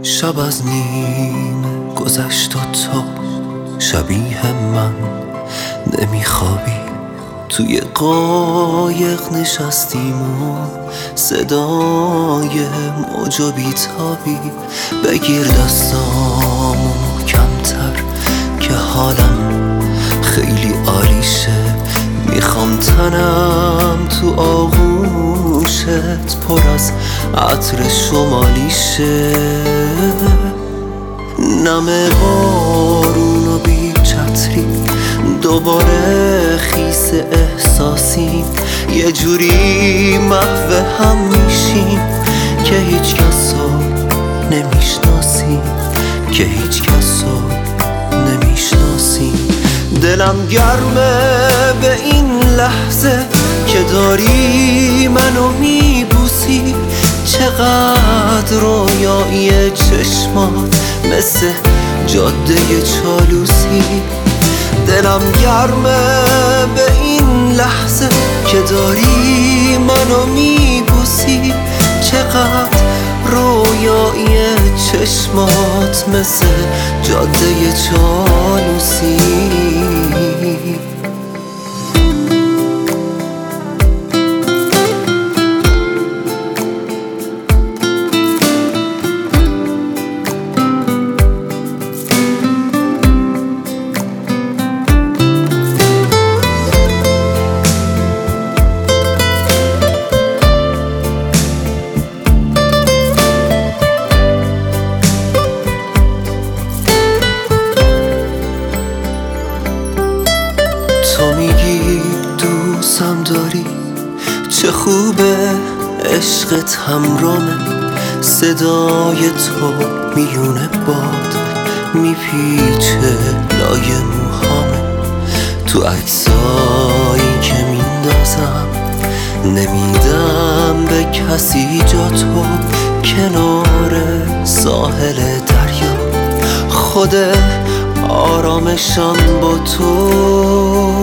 شب از نیمه گذشت و تو شبیه من نمیخوابی. توی قایق نشستیم و صدای موج و بیتابی. بگیر دستامو محکم‌تر که حالم خیلی عالیشه. میخوام تنم تو آغوشت پر از عطر شمالیشه. نم بارون و بی چتری دوباره خیس احساسیم. یه جوری محو هم میشیم که هیچ کسو نمیشناسیم، که هیچ کسو نمیشناسیم. دلم گرمه به این لحظه که داری منو میبوسی. چقدر رویایی چشمات مثل جاده چالوسی. دلم گرمه به این لحظه که داری منو میبوسی. چقدر رویایی چشمات مثل جاده چالوسی. تو میگی دوستم داری، چه خوبه عشقت همرامه. صدای تو میونه باد میپیچه لای موهامه. تو عکسایی که میندازم نمیدم به کسی جا تو. کنار ساحل دریا خود آرامشم با تو.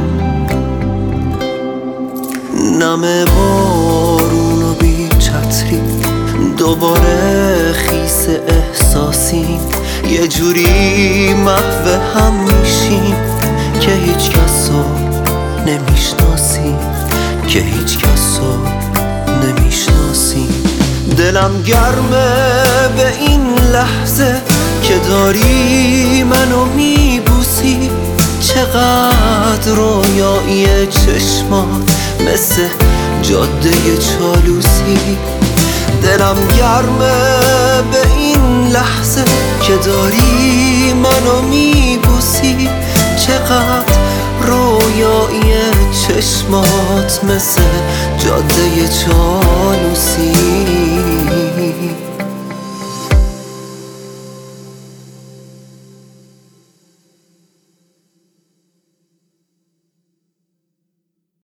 نم بارون و بی چتری دوباره خیس احساسیم. یه جوری محو هم میشیم که هیچ کسو نمیشناسیم، که هیچ کسو نمیشناسیم. دلم گرمه به این لحظه که داری منو میبوسی. چقدر رویایی چشمات مثل جاده چالوسی. دلم گرمه به این لحظه که داری منو میبوسی. چقدر رویایی چشمات مثل جاده چالوسی.